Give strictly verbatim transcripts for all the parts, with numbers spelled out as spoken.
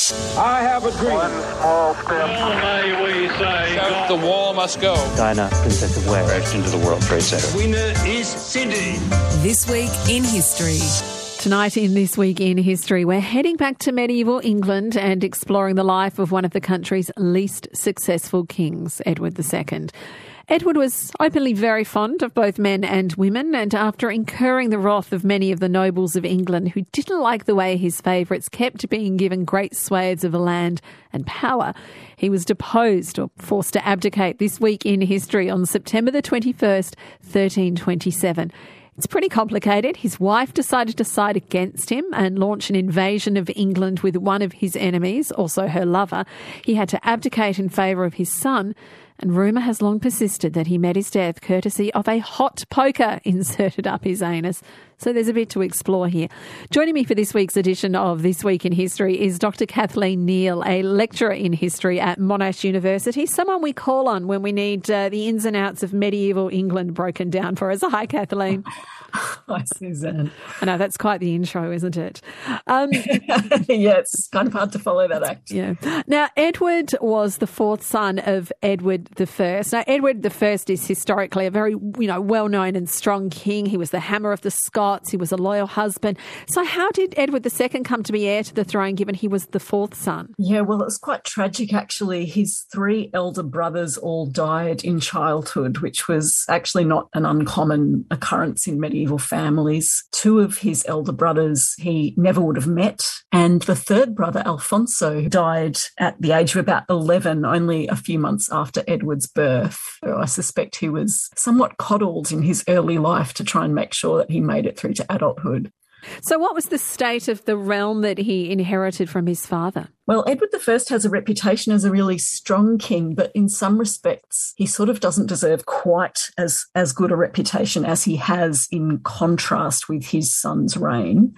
I have a dream. One small step. Well, may we say, God. The wall must go. Diana, Princess of Wales. Crashed into the World Trade Center. Winner is Sydney. This Week in History. Tonight in This Week in History, we're heading back to medieval England and exploring the life of one of the country's least successful kings, Edward the Second. Edward was openly very fond of both men and women, and after incurring the wrath of many of the nobles of England who didn't like the way his favourites kept being given great swathes of land and power, he was deposed or forced to abdicate this week in history on September the twenty-first, thirteen twenty-seven. It's pretty complicated. His wife decided to side against him and launch an invasion of England with one of his enemies, also her lover. He had to abdicate in favour of his son, and rumour has long persisted that he met his death courtesy of a hot poker inserted up his anus. So there's a bit to explore here. Joining me for this week's edition of This Week in History is Doctor Kathleen Neal, a lecturer in history at Monash University, someone we call on when we need uh, the ins and outs of medieval England broken down for us. Hi, Kathleen. Hi, Suzanne. I know, that's quite the intro, isn't it? Um, yeah, it's kind of hard to follow that act. Yeah. Now, Edward was the fourth son of Edward the First. Now, Edward the First is historically a very, you know, well-known and strong king. He was the hammer of the Scots. He was a loyal husband. So how did Edward the Second come to be heir to the throne, given he was the fourth son? Yeah, well, it's quite tragic, actually. His three elder brothers all died in childhood, which was actually not an uncommon occurrence in medieval families. Two of his elder brothers he never would have met, and the third brother, Alfonso, died at the age of about eleven, only a few months after Edward's birth. So I suspect he was somewhat coddled in his early life to try and make sure that he made it through to adulthood. So what was the state of the realm that he inherited from his father? Well, Edward the First has a reputation as a really strong king, but in some respects, he sort of doesn't deserve quite as, as good a reputation as he has in contrast with his son's reign.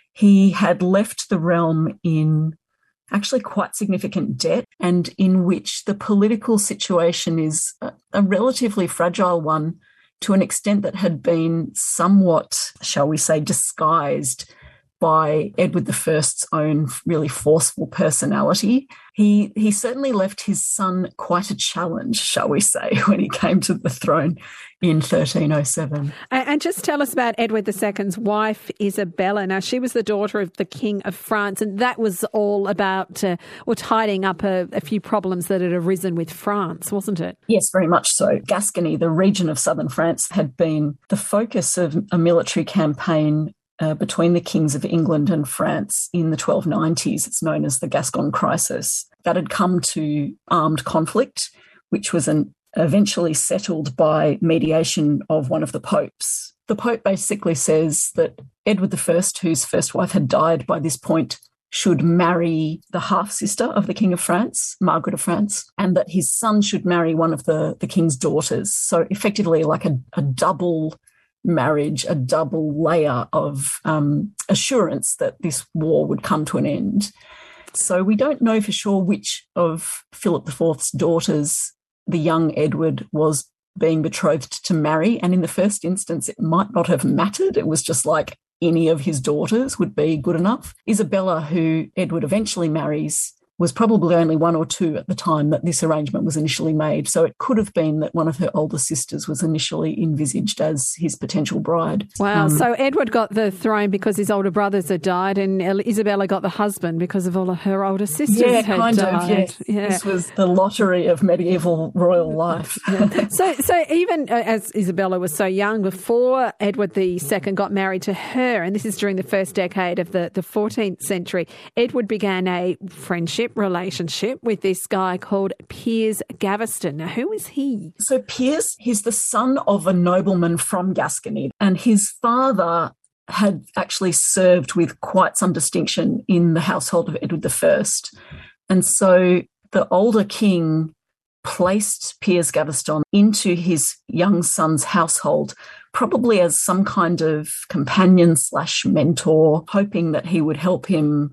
He had left the realm in actually quite significant debt, and in which the political situation is a, a relatively fragile one, to an extent that had been somewhat, shall we say, disguised by Edward the First's own really forceful personality. He he certainly left his son quite a challenge, shall we say, when he came to the throne in thirteen oh seven. And just tell us about Edward the Second's wife, Isabella. Now, she was the daughter of the King of France, and that was all about, uh, or tidying up a, a few problems that had arisen with France, wasn't it? Yes, very much so. Gascony, the region of southern France, had been the focus of a military campaign Uh, between the kings of England and France in the twelve nineties. It's known as the Gascon Crisis. That had come to armed conflict, which was an, eventually settled by mediation of one of the popes. The pope basically says that Edward the First, whose first wife had died by this point, should marry the half-sister of the King of France, Margaret of France, and that his son should marry one of the, the king's daughters. So effectively like a, a double marriage, a double layer of um, assurance that this war would come to an end. So we don't know for sure which of Philip the Fourth's daughters the young Edward was being betrothed to marry. And in the first instance, it might not have mattered. It was just like any of his daughters would be good enough. Isabella, who Edward eventually marries, was probably only one or two at the time that this arrangement was initially made. So it could have been that one of her older sisters was initially envisaged as his potential bride. Wow. Um, so Edward got the throne because his older brothers had died, and Isabella got the husband because of all of her older sisters yeah, had kind died. of, yes. Yeah. This was the lottery of medieval royal life. Yeah. So so even as Isabella was so young, before Edward the Second got married to her, and this is during the first decade of the, the fourteenth century, Edward began a friendship relationship with this guy called Piers Gaveston. Now, who is he? So Piers, he's the son of a nobleman from Gascony, and his father had actually served with quite some distinction in the household of Edward the First. And so the older king placed Piers Gaveston into his young son's household, probably as some kind of companion slash mentor, hoping that he would help him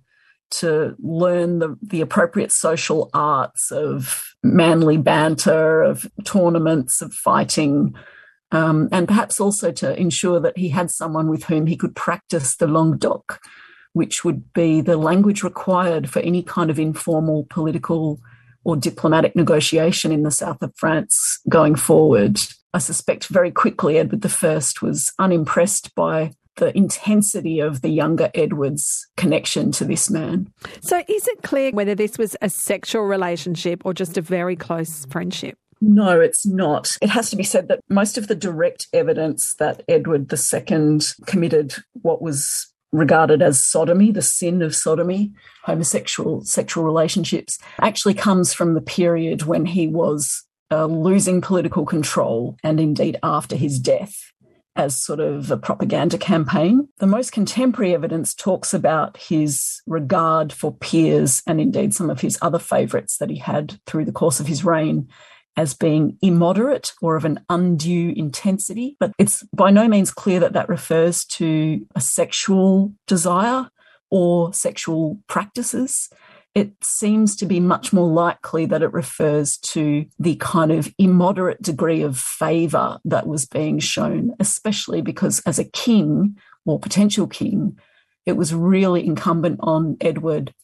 to learn the, the appropriate social arts of manly banter, of tournaments, of fighting, um, and perhaps also to ensure that he had someone with whom he could practice the Languedoc, which would be the language required for any kind of informal political or diplomatic negotiation in the south of France going forward. I suspect very quickly Edward the First was unimpressed by the intensity of the younger Edward's connection to this man. So is it clear whether this was a sexual relationship or just a very close friendship? No, it's not. It has to be said that most of the direct evidence that Edward the Second committed what was regarded as sodomy, the sin of sodomy, homosexual sexual relationships, actually comes from the period when he was uh, losing political control and indeed after his death, as sort of a propaganda campaign. The most contemporary evidence talks about his regard for peers and indeed some of his other favourites that he had through the course of his reign as being immoderate or of an undue intensity. But it's by no means clear that that refers to a sexual desire or sexual practices. It seems to be much more likely that it refers to the kind of immoderate degree of favour that was being shown, especially because as a king or potential king, it was really incumbent on Edward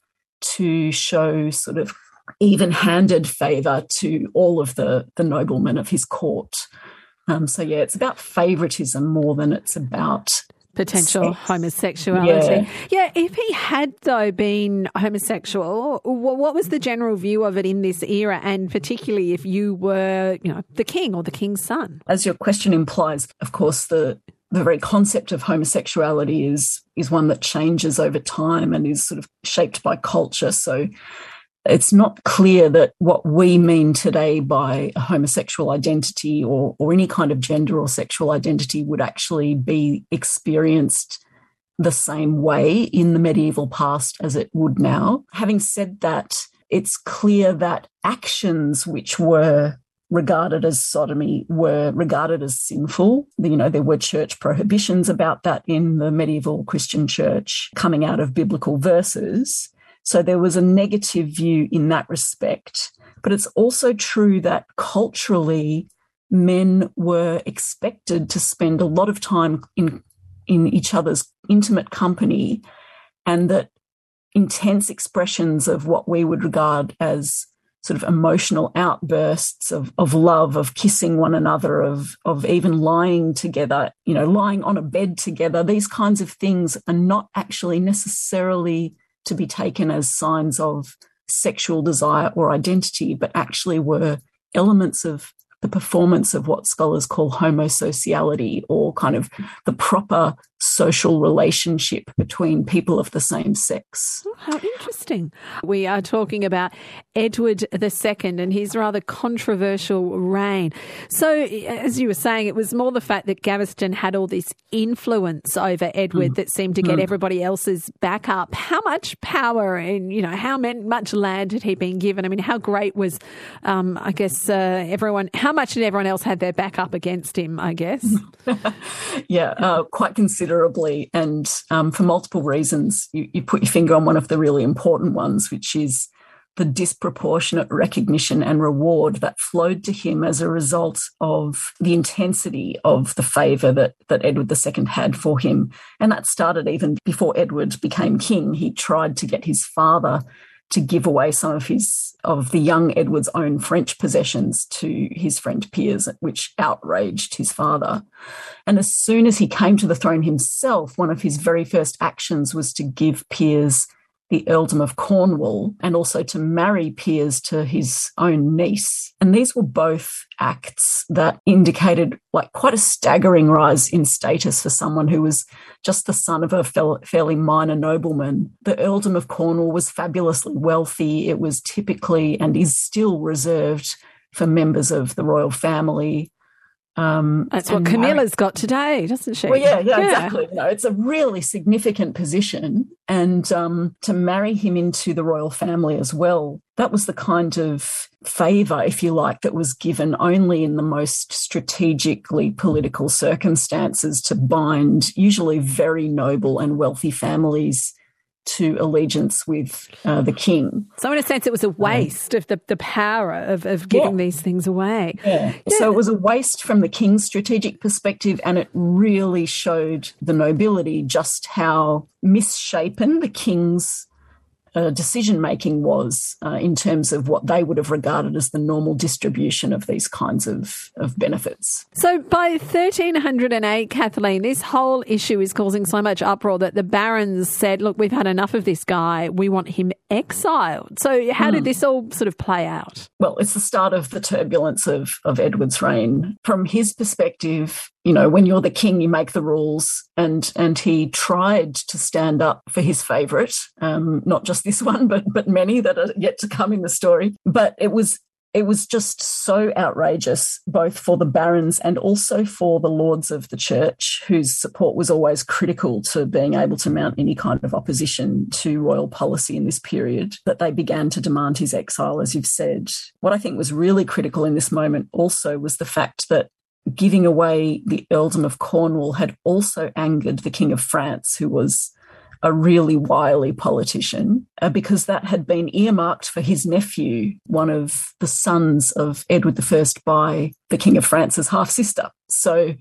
to show sort of even-handed favour to all of the, the noblemen of his court. Um, so, yeah, it's about favouritism more than it's about potential sex. Homosexuality. Yeah. yeah, if he had, though, been homosexual, what was the general view of it in this era, and particularly if you were, you know, the king or the king's son? As your question implies, of course, the the very concept of homosexuality is is one that changes over time and is sort of shaped by culture. So it's not clear that what we mean today by a homosexual identity or, or any kind of gender or sexual identity would actually be experienced the same way in the medieval past as it would now. Having said that, it's clear that actions which were regarded as sodomy were regarded as sinful. You know, there were church prohibitions about that in the medieval Christian church coming out of biblical verses. So there was a negative view in that respect. But it's also true that culturally, men were expected to spend a lot of time in, in each other's intimate company, and that intense expressions of what we would regard as sort of emotional outbursts of, of love, of kissing one another, of, of even lying together, you know, lying on a bed together, these kinds of things are not actually necessarily to be taken as signs of sexual desire or identity, but actually were elements of the performance of what scholars call homosociality, or kind of the proper social relationship between people of the same sex. Oh, how interesting. We are talking about Edward the Second and his rather controversial reign. So, as you were saying, it was more the fact that Gaveston had all this influence over Edward mm. that seemed to get mm. everybody else's back up. How much power and, you know, how much land had he been given? I mean, how great was, um, I guess, uh, everyone, how much did everyone else have their back up against him, I guess? yeah, uh, quite considerably, and um, for multiple reasons. You, you put your finger on one of the really important ones, which is the disproportionate recognition and reward that flowed to him as a result of the intensity of the favour that, that Edward the Second had for him. And that started even before Edward became king. He tried to get his father to give away some of his of the young Edward's own French possessions to his friend Piers, which outraged his father. And as soon as he came to the throne himself, one of his very first actions was to give Piers the earldom of Cornwall, and also to marry Piers to his own niece. And these were both acts that indicated like quite a staggering rise in status for someone who was just the son of a fairly minor nobleman. The earldom of Cornwall was fabulously wealthy. It was typically, and is still, reserved for members of the royal family. Um, That's what Camilla's married. got today, doesn't she? Well, yeah, yeah, yeah. exactly. No, it's a really significant position. And um, to marry him into the royal family as well, that was the kind of favour, if you like, that was given only in the most strategically political circumstances to bind usually very noble and wealthy families to allegiance with uh, the king. So in a sense, it was a waste um, of the, the power of, of giving yeah. these things away. Yeah. yeah. So it was a waste from the king's strategic perspective, and it really showed the nobility just how misshapen the king's Uh, decision-making was uh, in terms of what they would have regarded as the normal distribution of these kinds of, of benefits. So by thirteen oh eight, Kathleen, this whole issue is causing so much uproar that the barons said, look, we've had enough of this guy. We want him exiled. So how mm. did this all sort of play out? Well, it's the start of the turbulence of, of Edward's reign. From his perspective, you know, when you're the king, you make the rules, and and he tried to stand up for his favourite, um, not just this one, but but many that are yet to come in the story. But it was it was just so outrageous, both for the barons and also for the lords of the church, whose support was always critical to being able to mount any kind of opposition to royal policy in this period, that they began to demand his exile, as you've said. What I think was really critical in this moment also was the fact that giving away the earldom of Cornwall had also angered the King of France, who was a really wily politician, uh, because that had been earmarked for his nephew, one of the sons of Edward the First by the King of France's half-sister. So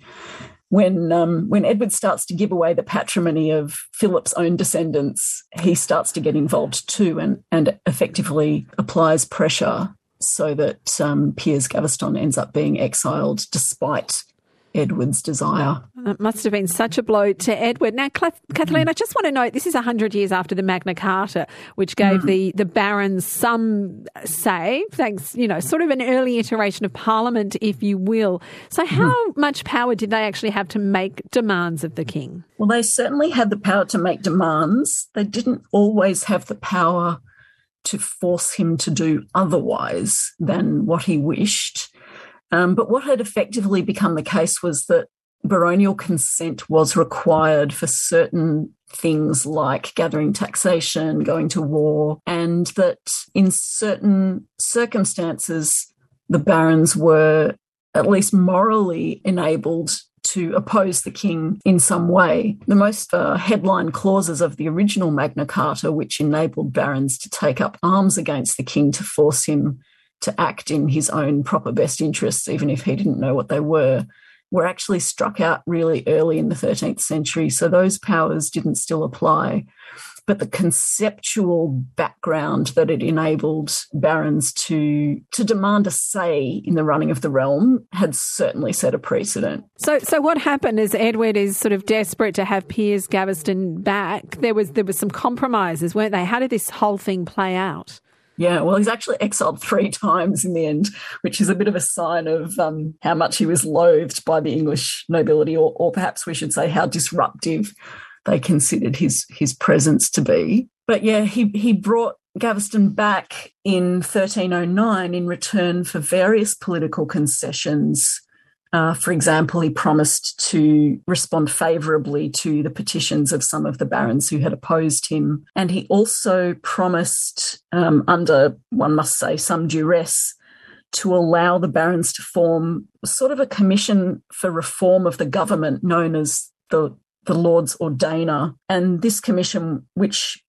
when um, when Edward starts to give away the patrimony of Philip's own descendants, he starts to get involved too, and, and effectively applies pressure so that um, Piers Gaveston ends up being exiled despite Edward's desire. It must have been such a blow to Edward. Now, Kathleen, mm. I just want to note, this is one hundred years after the Magna Carta, which gave mm. the, the barons some say, thanks, you know, sort of an early iteration of Parliament, if you will. So how mm. much power did they actually have to make demands of the king? Well, they certainly had the power to make demands. They didn't always have the power to force him to do otherwise than what he wished. Um, but what had effectively become the case was that baronial consent was required for certain things like gathering taxation, going to war, and that in certain circumstances, the barons were at least morally enabled to oppose the king in some way. The most uh, headline clauses of the original Magna Carta, which enabled barons to take up arms against the king to force him to act in his own proper best interests, even if he didn't know what they were, were actually struck out really early in the thirteenth century. So those powers didn't still apply. But the conceptual background that it enabled barons to, to demand a say in the running of the realm had certainly set a precedent. So so what happened is Edward is sort of desperate to have Piers Gaveston back. There was there was some compromises, weren't they? How did this whole thing play out? Yeah, well, he's actually exiled three times in the end, which is a bit of a sign of um, how much he was loathed by the English nobility, or, or perhaps we should say how disruptive they considered his his presence to be. But yeah, he he brought Gaveston back in thirteen oh nine in return for various political concessions. Uh, for example, he promised to respond favourably to the petitions of some of the barons who had opposed him. And he also promised, um, under, one must say, some duress, to allow the barons to form sort of a commission for reform of the government known as the, the Lords Ordainer. And this commission, which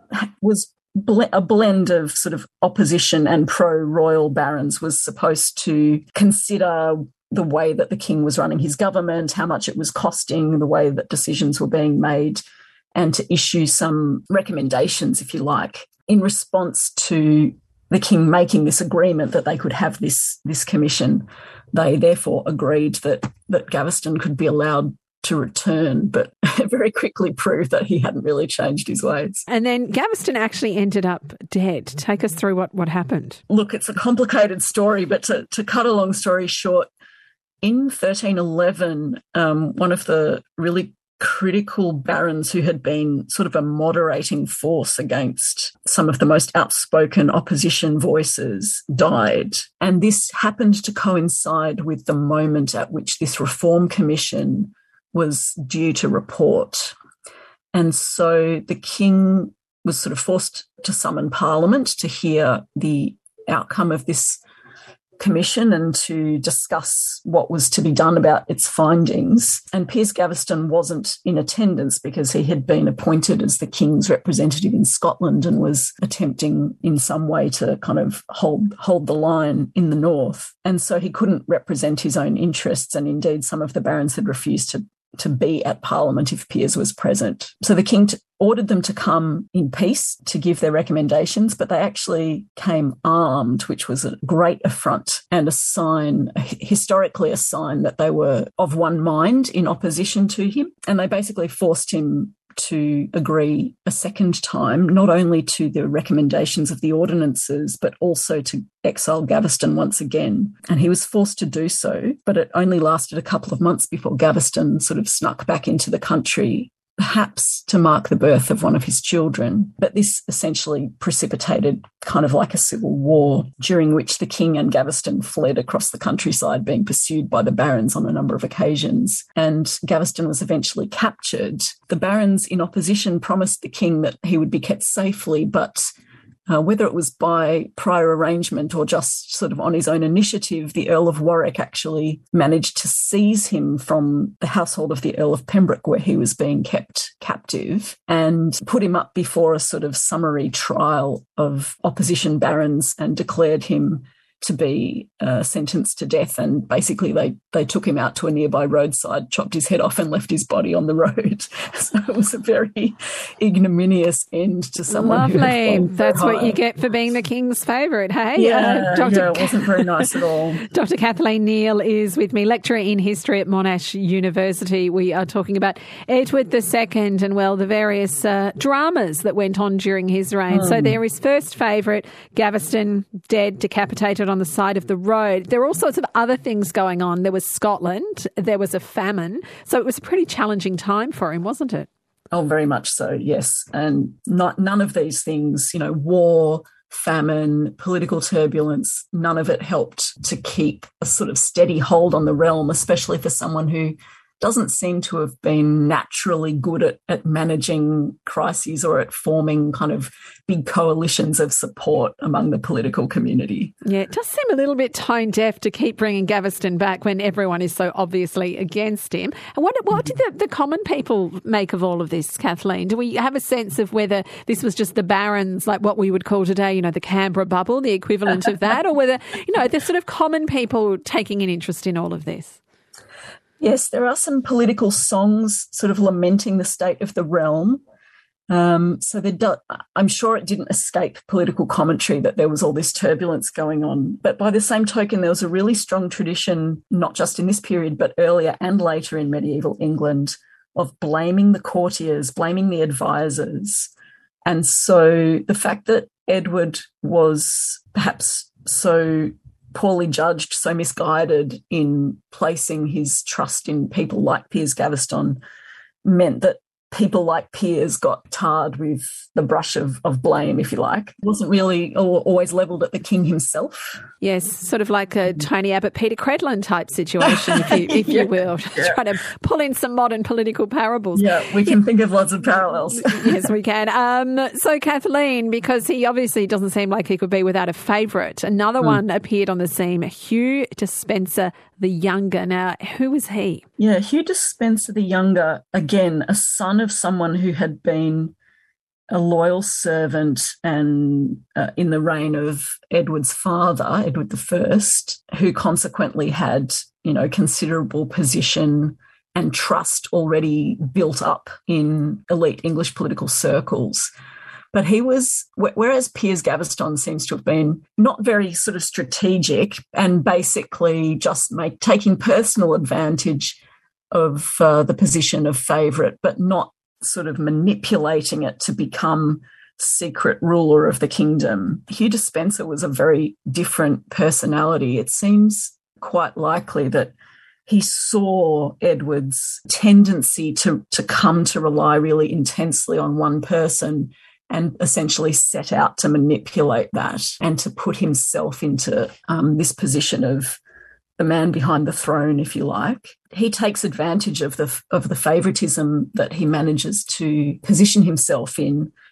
was ble- a blend of sort of opposition and pro-royal barons, was supposed to consider the way that the king was running his government, how much it was costing, the way that decisions were being made, and to issue some recommendations, if you like, in response to the king making this agreement that they could have this, this commission. They therefore agreed that, that Gaveston could be allowed to return, but very quickly proved that he hadn't really changed his ways. And then Gaveston actually ended up dead. Take us through what, what happened. Look, it's a complicated story, but to, to cut a long story short, in thirteen eleven, um, one of the really critical barons who had been sort of a moderating force against some of the most outspoken opposition voices died. And this happened to coincide with the moment at which this Reform Commission was due to report. And so the king was sort of forced to summon Parliament to hear the outcome of this commission and to discuss what was to be done about its findings. And Piers Gaveston wasn't in attendance because he had been appointed as the King's representative in Scotland and was attempting in some way to kind of hold, hold the line in the north. And so he couldn't represent his own interests, and indeed some of the barons had refused to to be at Parliament if Piers was present. So the King t- ordered them to come in peace to give their recommendations, but they actually came armed, which was a great affront and a sign, historically a sign that they were of one mind in opposition to him. And they basically forced him to agree a second time, not only to the recommendations of the ordinances, but also to exile Gaveston once again. And he was forced to do so, but it only lasted a couple of months before Gaveston sort of snuck back into the country, perhaps to mark the birth of one of his children. But this essentially precipitated kind of like a civil war, during which the King and Gaveston fled across the countryside, being pursued by the barons on a number of occasions. And Gaveston was eventually captured. The barons in opposition promised the King that he would be kept safely, but Uh, whether it was by prior arrangement or just sort of on his own initiative, the Earl of Warwick actually managed to seize him from the household of the Earl of Pembroke, where he was being kept captive, and put him up before a sort of summary trial of opposition barons and declared him to be uh, sentenced to death. And basically they, they took him out to a nearby roadside, chopped his head off and left his body on the road. So it was a very ignominious end to someone. Lovely. Who That's high. What you get for being the King's favourite, hey? Yeah, uh, Doctor yeah, it wasn't very nice at all. Doctor Kathleen Neal is with me, lecturer in history at Monash University. We are talking about Edward the Second and, well, the various uh, dramas that went on during his reign. Mm. So there is first favourite, Gaveston, dead, decapitated on the side of the road. There were all sorts of other things going on. There was Scotland. There was a famine. So it was a pretty challenging time for him, wasn't it? Oh, very much so, yes. And not, none of these things, you know, war, famine, political turbulence, none of it helped to keep a sort of steady hold on the realm, especially for someone who doesn't seem to have been naturally good at, at managing crises or at forming kind of big coalitions of support among the political community. Yeah, it does seem a little bit tone deaf to keep bringing Gaveston back when everyone is so obviously against him. And what, what did the, the common people make of all of this, Kathleen? Do we have a sense of whether this was just the barons, like what we would call today, you know, the Canberra bubble, the equivalent of that, or whether, you know, the sort of common people taking an interest in all of this? Yes, there are some political songs sort of lamenting the state of the realm. Um, so there do, I'm sure it didn't escape political commentary that there was all this turbulence going on. But by the same token, there was a really strong tradition, not just in this period, but earlier and later in medieval England, of blaming the courtiers, blaming the advisors. And so the fact that Edward was perhaps so poorly judged, so misguided in placing his trust in people like Piers Gaveston meant that people like Piers got tarred with the brush of, of blame, if you like. It wasn't really always levelled at the King himself. Yes, sort of like a Tony Abbott, Peter Credlin type situation, if you, if yeah, you will. Yeah. Trying to pull in some modern political parables. Yeah, we can think of lots of parallels. Yes, we can. Um, so, Kathleen, because he obviously doesn't seem like he could be without a favourite, another mm. one appeared on the scene, Hugh Despenser the Younger. Now, who was he? Yeah, Hugh Despenser the Younger, again, a son of someone who had been a loyal servant and uh, in the reign of Edward's father, Edward the First, who consequently had, you know, considerable position and trust already built up in elite English political circles. But he was, whereas Piers Gaveston seems to have been not very sort of strategic and basically just make, taking personal advantage of uh, the position of favourite, but not sort of manipulating it to become secret ruler of the kingdom. Hugh Despenser was a very different personality. It seems quite likely that he saw Edward's tendency to, to come to rely really intensely on one person and essentially set out to manipulate that and to put himself into um, this position of the man behind the throne, if you like. He takes advantage of the of the favouritism that he manages to position himself in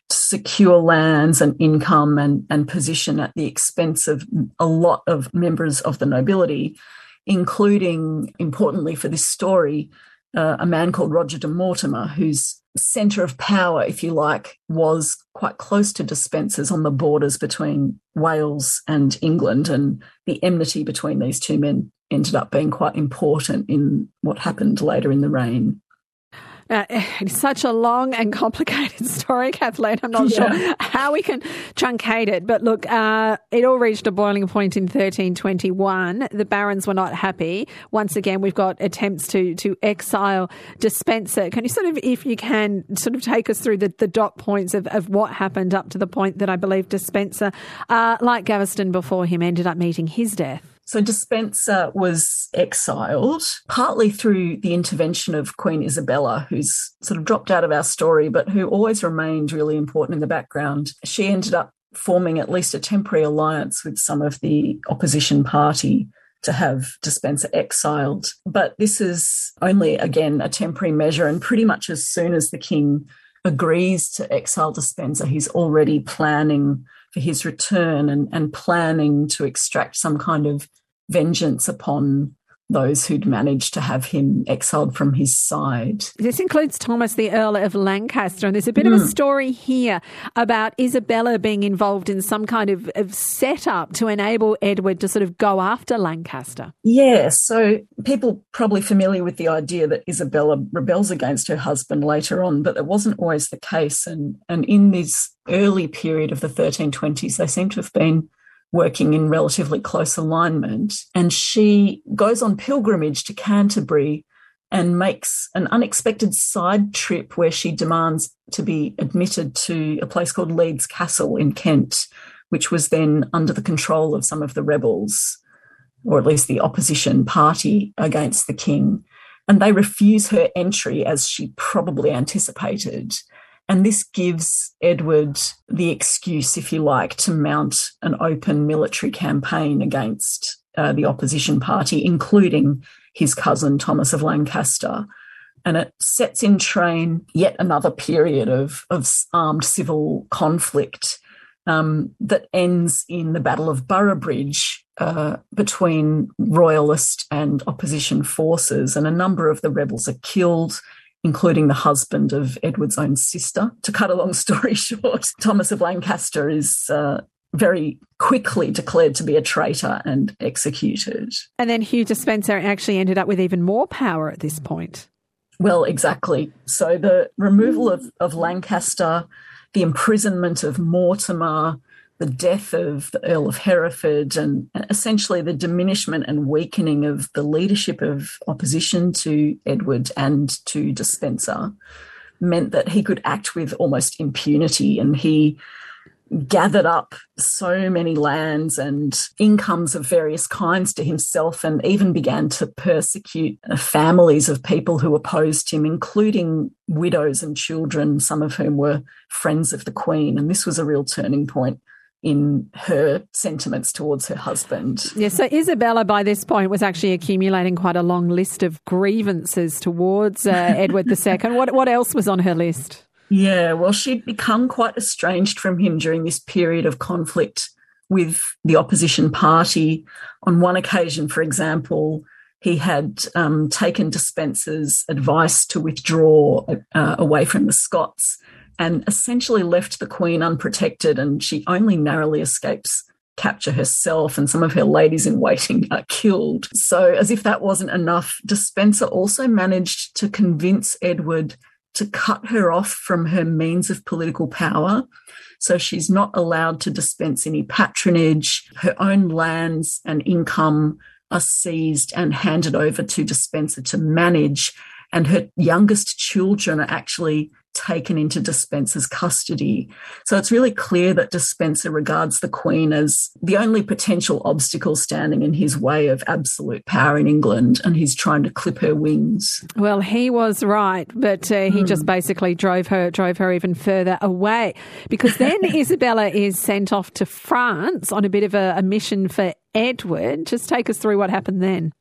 secure lands and income and, and position at the expense of a lot of members of the nobility, including, importantly for this story, uh, a man called Roger de Mortimer, whose centre of power, if you like, was quite close to Despencer's on the borders between Wales and England, and the enmity between these two men ended up being quite important in what happened later in the reign. Uh, it's such a long and complicated story, Kathleen. I'm not yeah. sure how we can truncate it. But look, uh, it all reached a boiling point in thirteen twenty-one. The barons were not happy. Once again, we've got attempts to to exile Despencer. Can you sort of, if you can, sort of take us through the, the dot points of, of what happened up to the point that I believe Despencer, uh, like Gaveston before him, ended up meeting his death? So Despencer was exiled, partly through the intervention of Queen Isabella, who's sort of dropped out of our story, but who always remained really important in the background. She ended up forming at least a temporary alliance with some of the opposition party to have Despencer exiled. But this is only, again, a temporary measure, and pretty much as soon as the king agrees to exile Despencer, he's already planning for his return and, and planning to extract some kind of vengeance upon those who'd managed to have him exiled from his side. This includes Thomas, the Earl of Lancaster, and there's a bit mm. of a story here about Isabella being involved in some kind of, of setup to enable Edward to sort of go after Lancaster. Yeah, so people probably familiar with the idea that Isabella rebels against her husband later on, but that wasn't always the case. And, and in this early period of the thirteen twenties, they seem to have been working in relatively close alignment. And she goes on pilgrimage to Canterbury and makes an unexpected side trip where she demands to be admitted to a place called Leeds Castle in Kent, which was then under the control of some of the rebels, or at least the opposition party against the king. And they refuse her entry, as she probably anticipated. And this gives Edward the excuse, if you like, to mount an open military campaign against uh, the opposition party, including his cousin Thomas of Lancaster. And it sets in train yet another period of, of armed civil conflict um, that ends in the Battle of Boroughbridge uh, between royalist and opposition forces. And a number of the rebels are killed, including the husband of Edward's own sister. To cut a long story short, Thomas of Lancaster is uh, very quickly declared to be a traitor and executed. And then Hugh Despencer actually ended up with even more power at this point. Well, exactly. So the removal of, of Lancaster, the imprisonment of Mortimer, the death of the Earl of Hereford, and essentially the diminishment and weakening of the leadership of opposition to Edward and to Despencer meant that he could act with almost impunity, and he gathered up so many lands and incomes of various kinds to himself, and even began to persecute families of people who opposed him, including widows and children, some of whom were friends of the Queen. And this was a real turning point in her sentiments towards her husband. Yeah, so Isabella by this point was actually accumulating quite a long list of grievances towards uh, Edward the Second. What, what else was on her list? Yeah, well, she'd become quite estranged from him during this period of conflict with the opposition party. On one occasion, for example, he had um, taken Despencer's advice to withdraw uh, away from the Scots and essentially left the Queen unprotected, and she only narrowly escapes capture herself, and some of her ladies in waiting are killed. So as if that wasn't enough, Despencer also managed to convince Edward to cut her off from her means of political power. So she's not allowed to dispense any patronage. Her own lands and income are seized and handed over to Despencer to manage, and her youngest children are actually taken into Despencer's custody. So it's really clear that Despencer regards the Queen as the only potential obstacle standing in his way of absolute power in England, and he's trying to clip her wings. Well, he was right, but uh, he mm. just basically drove her drove her even further away, because then Isabella is sent off to France on a bit of a, a mission for Edward. Just take us through what happened then.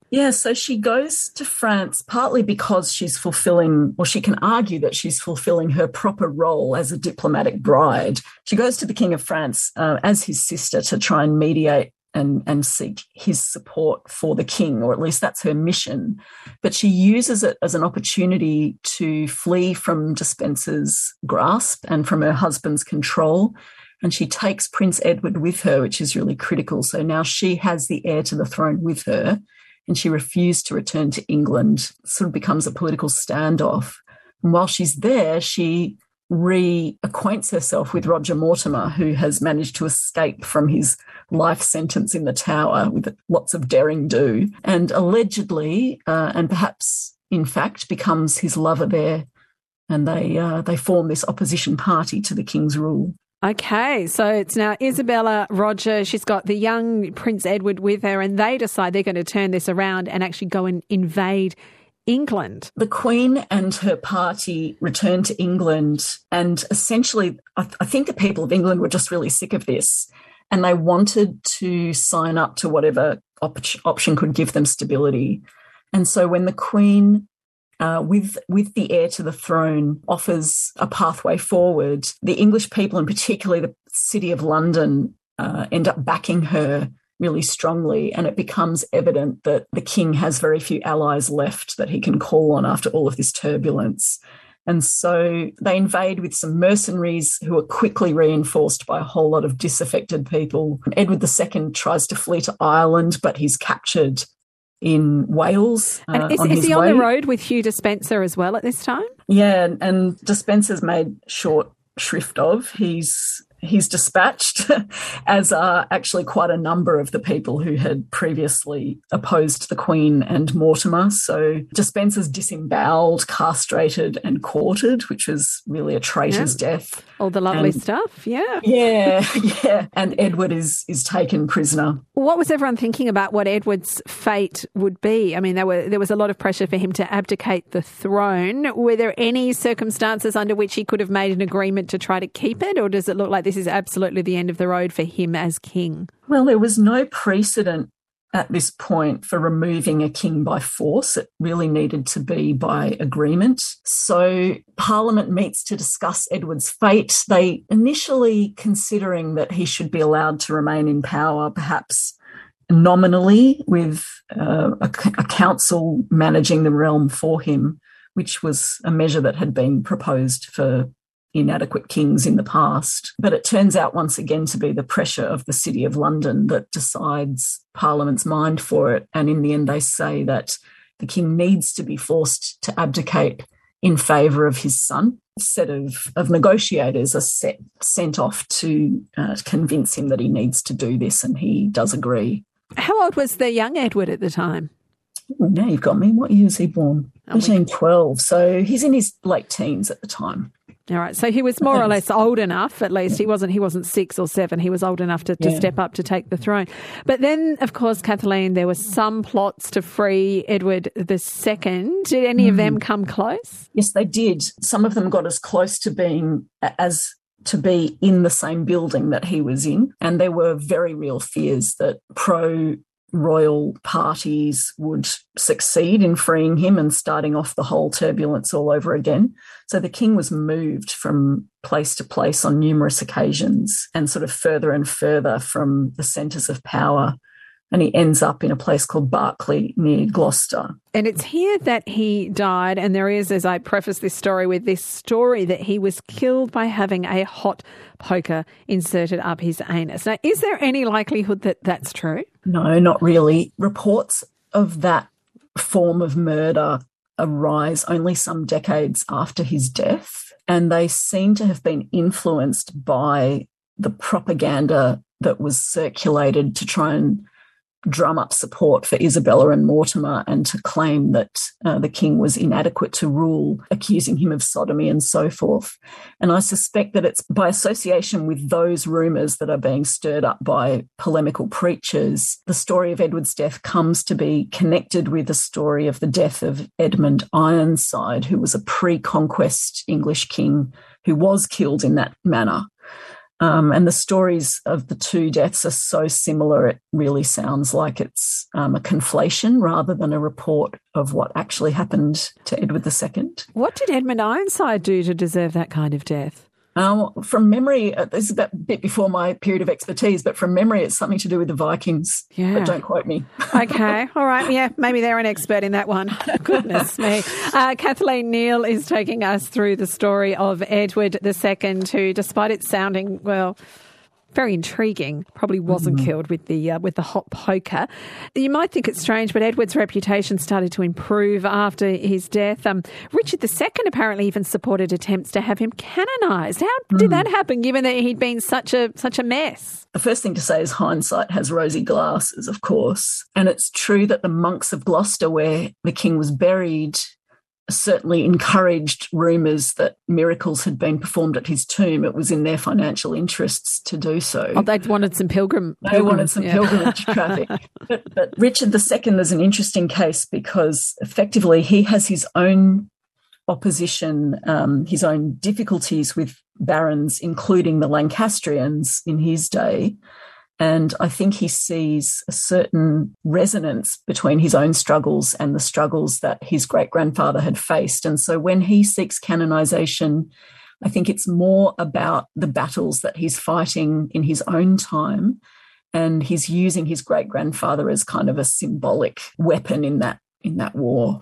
Yeah, so she goes to France partly because she's fulfilling, or she can argue that she's fulfilling her proper role as a diplomatic bride. She goes to the King of France uh, as his sister to try and mediate and, and seek his support for the king, or at least that's her mission. But she uses it as an opportunity to flee from Despencer's grasp and from her husband's control. And she takes Prince Edward with her, which is really critical. So now she has the heir to the throne with her, and she refused to return to England. It sort of becomes a political standoff. And while she's there, she reacquaints herself with Roger Mortimer, who has managed to escape from his life sentence in the Tower with lots of daring do, and allegedly, uh, and perhaps in fact, becomes his lover there. And they uh, they form this opposition party to the king's rule. Okay, so it's now Isabella, Roger, she's got the young Prince Edward with her, and they decide they're going to turn this around and actually go and invade England. The Queen and her party return to England, and essentially I, th- I think the people of England were just really sick of this, and they wanted to sign up to whatever op- option could give them stability. And so when the Queen Uh, with with the heir to the throne offers a pathway forward, the English people, and particularly the City of London, uh, end up backing her really strongly, and it becomes evident that the king has very few allies left that he can call on after all of this turbulence. And so they invade with some mercenaries who are quickly reinforced by a whole lot of disaffected people. Edward the Second tries to flee to Ireland, but he's captured in Wales. Uh, and is, on is his he way. on the road with Hugh Despencer as well at this time? Yeah, and Despencer's made short shrift of. He's he's dispatched, as are actually quite a number of the people who had previously opposed the Queen and Mortimer. So Despencer's disemboweled, castrated and quartered, which was really a traitor's yeah. death. All the lovely and, stuff, yeah. Yeah, yeah. And Edward is is taken prisoner. What was everyone thinking about what Edward's fate would be? I mean, there were there was a lot of pressure for him to abdicate the throne. Were there any circumstances under which he could have made an agreement to try to keep it, or does it look like this is absolutely the end of the road for him as king? Well, there was no precedent at this point for removing a king by force. It really needed to be by agreement. So Parliament meets to discuss Edward's fate. They initially considering that he should be allowed to remain in power, perhaps nominally with uh, a, a council managing the realm for him, which was a measure that had been proposed for inadequate kings in the past. But it turns out once again to be the pressure of the City of London that decides Parliament's mind for it. And in the end, they say that the king needs to be forced to abdicate in favour of his son. A set of, of negotiators are set, sent off to uh, convince him that he needs to do this, and he does agree. How old was the young Edward at the time? Oh, now you've got me. What year was he born? eighteen twelve. So he's in his late teens at the time. All right, so he was more or less old enough, at least. He wasn't He wasn't six or seven. He was old enough to, to yeah. step up to take the throne. But then, of course, Kathleen, there were some plots to free Edward the Second. Did any mm. of them come close? Yes, they did. Some of them got as close to being as to be in the same building that he was in. And there were very real fears that pro royal parties would succeed in freeing him and starting off the whole turbulence all over again. So the king was moved from place to place on numerous occasions and sort of further and further from the centres of power. And he ends up in a place called Berkeley near Gloucester. And it's here that he died. And there is, as I preface this story with this story, that he was killed by having a hot poker inserted up his anus. Now, is there any likelihood that that's true? No, not really. Reports of that form of murder arise only some decades after his death. And they seem to have been influenced by the propaganda that was circulated to try and drum up support for Isabella and Mortimer and to claim that uh, the king was inadequate to rule, accusing him of sodomy and so forth. And I suspect that it's by association with those rumours that are being stirred up by polemical preachers, the story of Edward's death comes to be connected with the story of the death of Edmund Ironside, who was a pre-conquest English king who was killed in that manner. Um, and the stories of the two deaths are so similar, it really sounds like it's um, a conflation rather than a report of what actually happened to Edward the Second. What did Edmund Ironside do to deserve that kind of death? Um, from memory, uh, this is a bit before my period of expertise, but from memory, it's something to do with the Vikings. Yeah. But don't quote me. Okay. All right. Yeah, maybe they're an expert in that one. Goodness me. Uh, Kathleen Neal is taking us through the story of Edward the Second, who, despite it sounding, well, very intriguing, probably wasn't mm-hmm. killed with the uh, with the hot poker. You might think it's strange, but Edward's reputation started to improve after his death. Um, Richard the Second apparently even supported attempts to have him canonised. How mm. did that happen, given that he'd been such a such a mess? The first thing to say is hindsight has rosy glasses, of course. And it's true that the monks of Gloucester, where the king was buried, certainly encouraged rumours that miracles had been performed at his tomb. It was in their financial interests to do so. Oh, they wanted some pilgrim. They wanted some yeah. pilgrimage traffic. But, but Richard the Second is an interesting case because effectively he has his own opposition, um, his own difficulties with barons, including the Lancastrians in his day. And I think he sees a certain resonance between his own struggles and the struggles that his great-grandfather had faced. And so when he seeks canonisation, I think it's more about the battles that he's fighting in his own time, and he's using his great-grandfather as kind of a symbolic weapon in that in that war.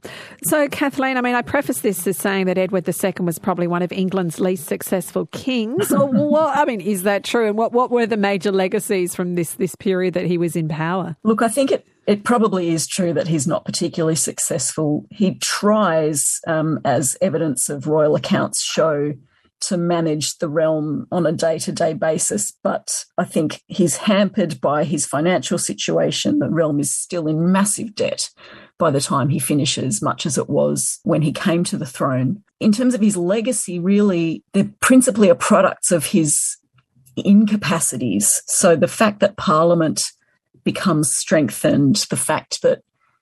So, Kathleen, I mean, I preface this as saying that Edward the Second was probably one of England's least successful kings. Well, I mean, is that true? And what, what were the major legacies from this, this period that he was in power? Look, I think it, it probably is true that he's not particularly successful. He tries, um, as evidence of royal accounts show, to manage the realm on a day-to-day basis, but I think he's hampered by his financial situation. The realm is still in massive debt by the time he finishes, much as it was when he came to the throne. In terms of his legacy, really, they're principally a products of his incapacities. So the fact that Parliament becomes strengthened, the fact that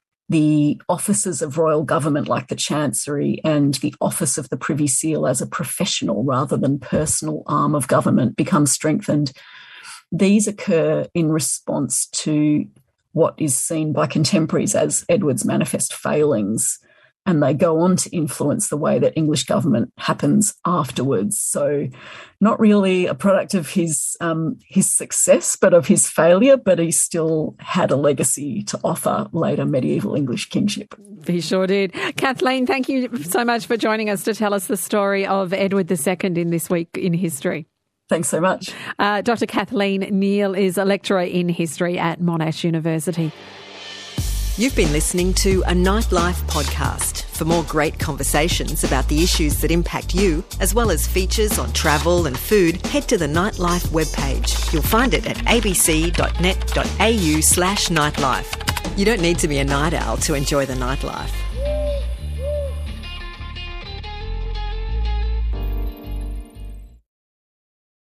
the offices of royal government like the Chancery and the office of the Privy Seal as a professional rather than personal arm of government becomes strengthened. These occur in response to what is seen by contemporaries as Edward's manifest failings, and they go on to influence the way that English government happens afterwards. So not really a product of his um, his success, but of his failure, but he still had a legacy to offer later medieval English kingship. He sure did. Kathleen, thank you so much for joining us to tell us the story of Edward the Second in This Week in History. Thanks so much. Uh, Doctor Kathleen Neal is a lecturer in history at Monash University. You've been listening to a Nightlife podcast. For more great conversations about the issues that impact you, as well as features on travel and food, head to the Nightlife webpage. You'll find it at abc.net.au slash nightlife. You don't need to be a night owl to enjoy the nightlife.